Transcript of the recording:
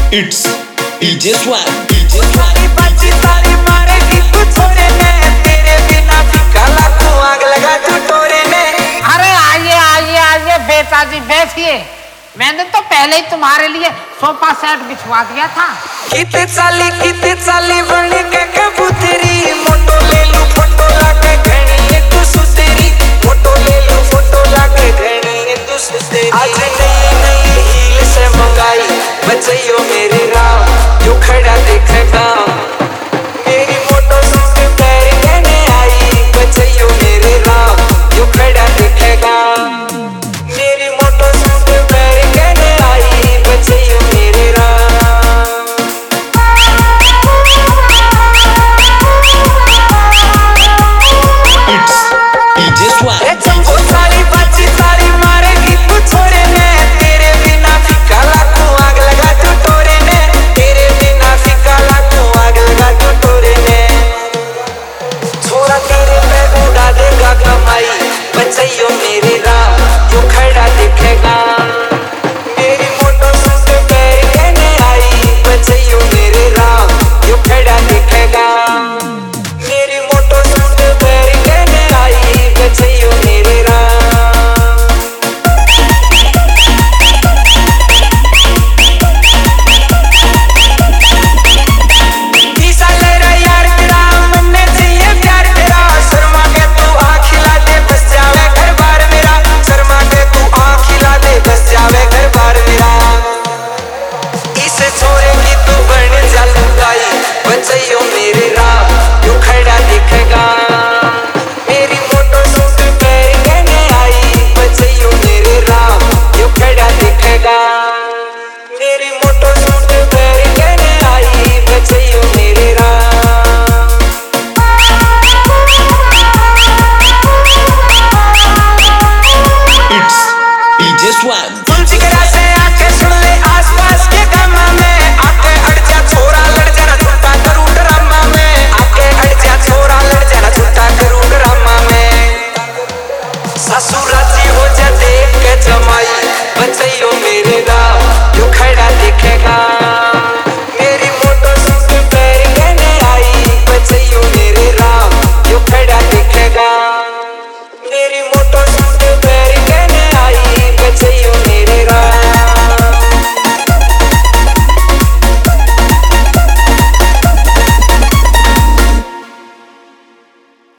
It's DJ Swag. सारी बाजी सारी मारेगी तू छोरे ने, तेरे बिना फीका लाखों आग लगा तू टोरे ने। अरे आइए आइए आइए बेताजी बैठिए। मैंने तो पहले ही तुम्हारे लिए सोफा सेट बिछवा दिया था। किते चाली बन के कबूतरी, मोटो ले लू फोटो लाके घनी एक सुतेरी, फोटो ले लू फोटो लाके